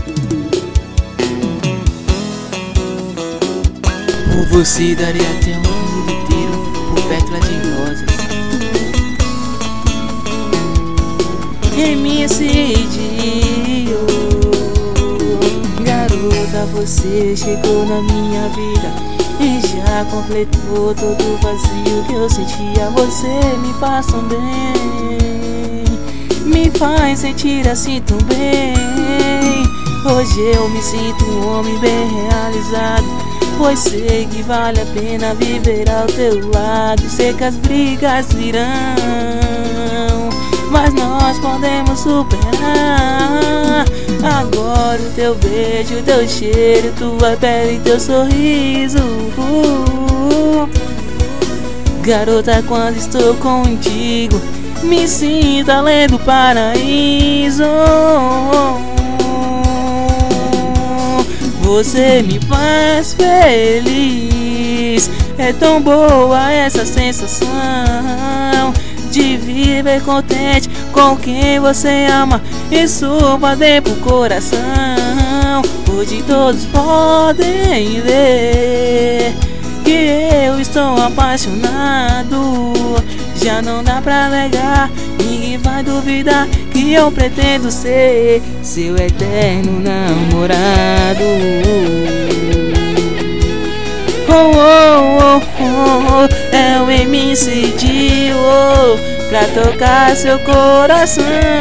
Por você daria até um mundo inteiro por pétala de rosas. MC-Dio, garota, você chegou na minha vida e já completou todo o vazio que eu sentia. Você me faz tão bem, me faz sentir assim tão bem. Hoje eu me sinto um homem bem realizado, pois sei que vale a pena viver ao teu lado. Sei que as brigas virão, mas nós podemos superar. Agora o teu beijo, o teu cheiro, tua pele e teu sorriso. Garota, quando estou contigo, me sinto além do paraíso. Você me faz feliz, é tão boa essa sensação de viver contente com quem você ama. Isso vai dentro pro coração. Hoje todos podem ver que eu estou apaixonado. Já não dá pra negar, ninguém vai duvidar que eu pretendo ser seu eterno namorado. Oh, oh, oh, oh, é o MC-Dio pra tocar seu coração.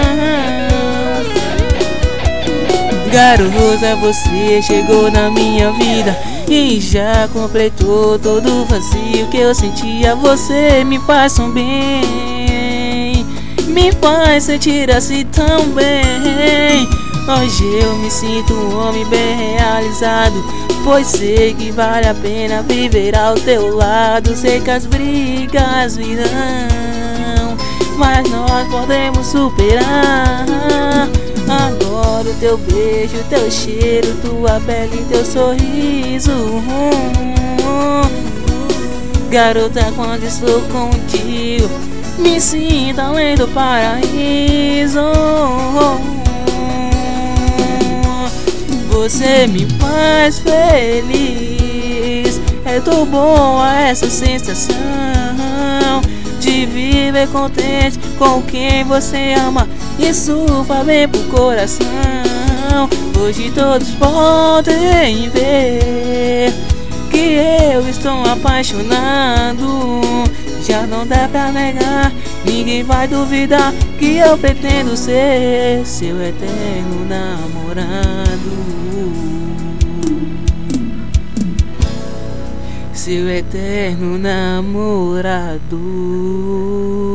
Garota, você chegou na minha vida e já completou todo o vazio que eu sentia. Você me faz tão bem, me faz sentir assim tão bem. Hoje eu me sinto um homem bem realizado, pois sei que vale a pena viver ao teu lado. Sei que as brigas virão, mas nós podemos superar. Agora o teu beijo, o teu cheiro, tua pele e teu sorriso. Garota, quando estou contigo, me sinto além do paraíso. Você me faz feliz, é tão boa essa sensação de viver contente com quem você ama. Isso vai bem pro coração. Hoje todos podem ver que eu estou apaixonado. Já não dá pra negar, ninguém vai duvidar que eu pretendo ser seu eterno namorado. Seu eterno namorado.